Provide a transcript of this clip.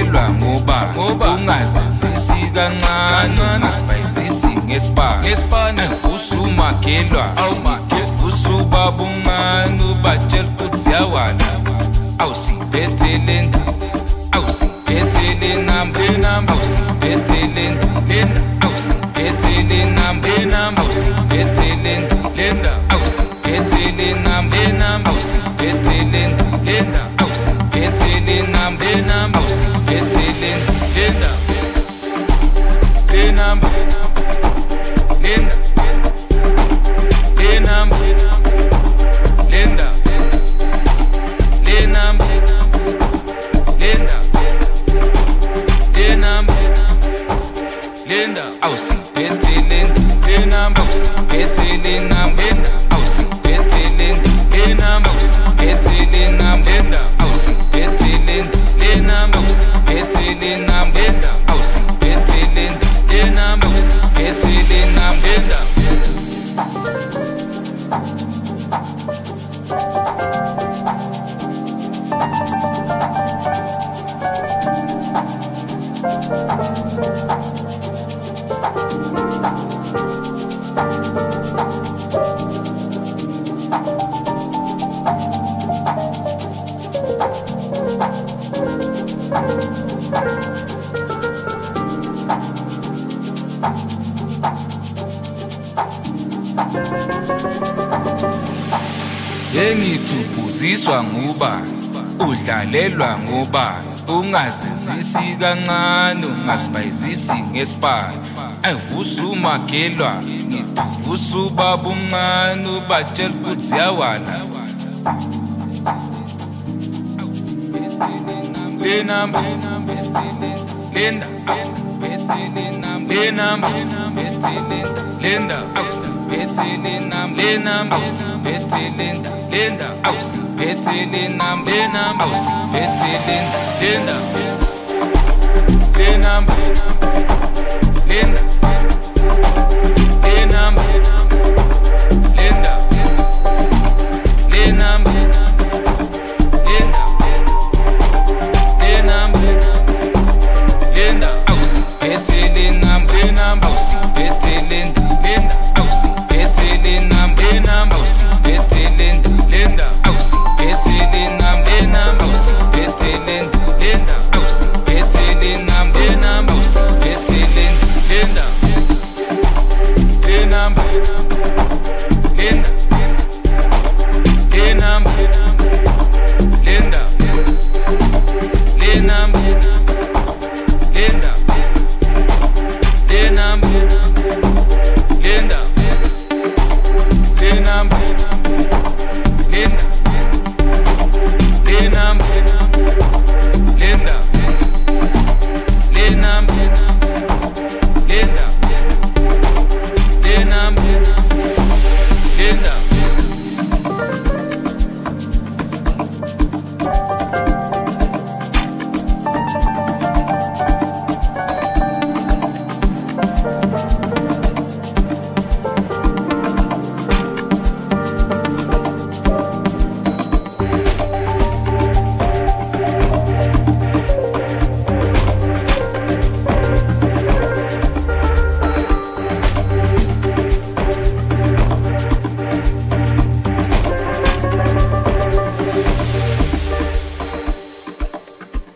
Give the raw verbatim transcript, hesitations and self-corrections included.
udlalelwa ngoba ungazenzisi kancane ungasibhayizisi ngesipani usumakelwa usubaba uncane ubatshela ukuthi yawana awusibethele nda awusibethele namba awusibethele nda awusibethele namba awusibethele nda awusibethele namba awusibethele nda awusibethele namba awusibethele nda le namba Linda, le namba, Linda, le namba, Linda, le namba, Linda, awusibethe Linda, le namba, awusibethe le namba, Linda, awusibethe Linda, le namba, awusibethe le namba, Linda, awusibethe Linda, le namba, awusibethe le namba, Linda, awusibethe Linda, le namba, awusibethe le namba, Linda. Engithukuziswa nguba udlalelwa ngoba ungazenzisi kancane ungasibhayizisi ngesipani ayivusa umakelwa ngithuvusa ubaba uncane ubatshela ukuthi yawana le namba Linda le namba Linda awusibethele namba le namba awusibethele Linda awusibethele namba le namba awusibethele Linda le namba Linda le namba Linda le namba Linda le namba Linda awusibethele namba le namba awusibethele Linda awusibethele namba le namba awusibethele Linda awusibethele namba le namba awusibethele Linda awusibethele namba le namba awusibethele Linda le namba Linda